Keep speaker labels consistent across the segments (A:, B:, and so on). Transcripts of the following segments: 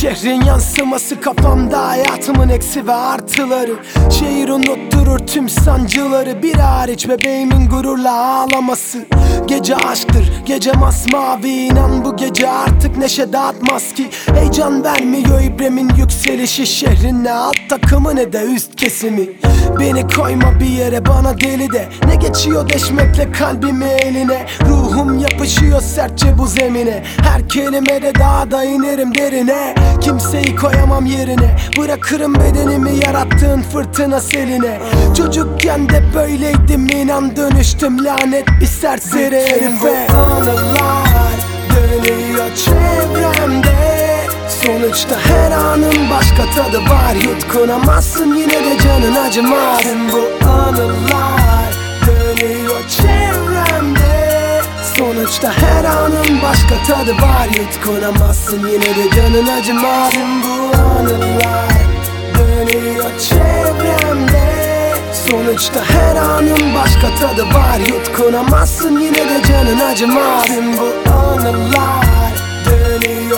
A: Şehrin yansıması kafamda, hayatımın eksi ve artıları. Şehir unutturur tüm sancıları, bir hariç bebeğimin gururla ağlaması. Gece aşktır, gece masmavi, inan bu gece artık neşe dağıtmaz ki. Heyecan vermiyor İbrem'in yükselişi, şehrin ne alt takımı ne de üst kesimi. Beni koyma bir yere, bana deli de, ne geçiyor deşmekle kalbimi eline. Ruhum yapışıyor sertçe bu zemine, her kelimede daha da inerim derine. Kimseyi koyamam yerine, bırakırım bedenimi yarattığın fırtına seline. Çocukken de böyleydim, inan dönüştüm lanet bir serseri herife. Anılar dönüyor çevremde, sonuçta her anın başka tadı var. Yutkunamazsın yine de canın acımaz. Bu anılar dönüyor çevremde, sonuçta her anın başka tadı var. Yutkunamazsın yine de canın acımaz. Bu anılar dönüyor çevremde, sonuçta her anın başka tadı var. Yutkunamazsın yine de canın acımaz. Bu anılar dönüyor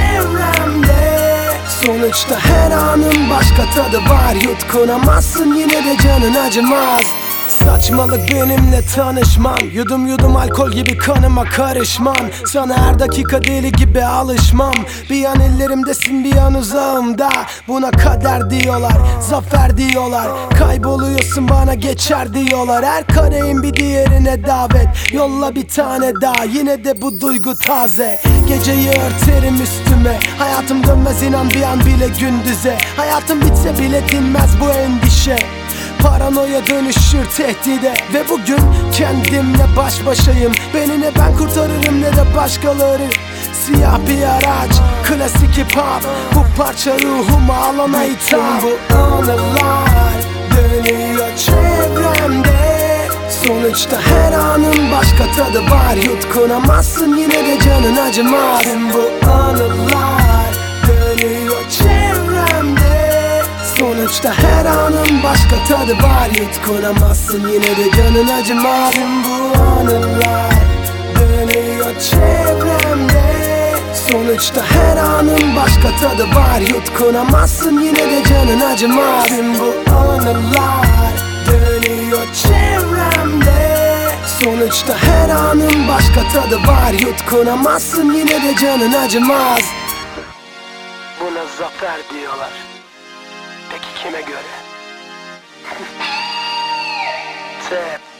A: çevremde, sonuçta her anın başka tadı var. Yutkunamazsın yine de canın acımaz. Saçmalık benimle tanışman, yudum yudum alkol gibi kanıma karışman. Sana her dakika deli gibi alışmam. Bir an ellerimdesin bir an uzağımda. Buna kader diyorlar, zafer diyorlar. Kayboluyorsun bana geçer diyorlar. Her kareyin bir diğerine davet. Yolla bir tane daha, yine de bu duygu taze. Geceyi örterim üstüme, hayatım dönmez inan bir an bile gündüze. Hayatım bitse bile dinmez bu endişe, paranoya dönüşür tehdide. Ve bugün kendimle baş başayım. Beni ne ben kurtarırım ne de başkaları. Siyah bir araç, klasik hip hop, bu parça ruhuma alana itham. Bu anılar dönüyor çevremde, sonuçta her anın başka tadı var. Yutkunamazsın yine de canın acımaz. Bu anılar dönüyor çevremde, sonuçta her anın başka tadı var. Yutkunamazsın yine de canın acımaz. Bu anılar dönüyor çevremde, sonuçta her anın başka tadı var. Yutkunamazsın yine de canın acımaz. Bu anılar dönüyor çevremde, sonuçta her anın başka tadı var. Yutkunamazsın yine de canın acımaz. Buna zafer diyorlar. Peki kime göre? Tep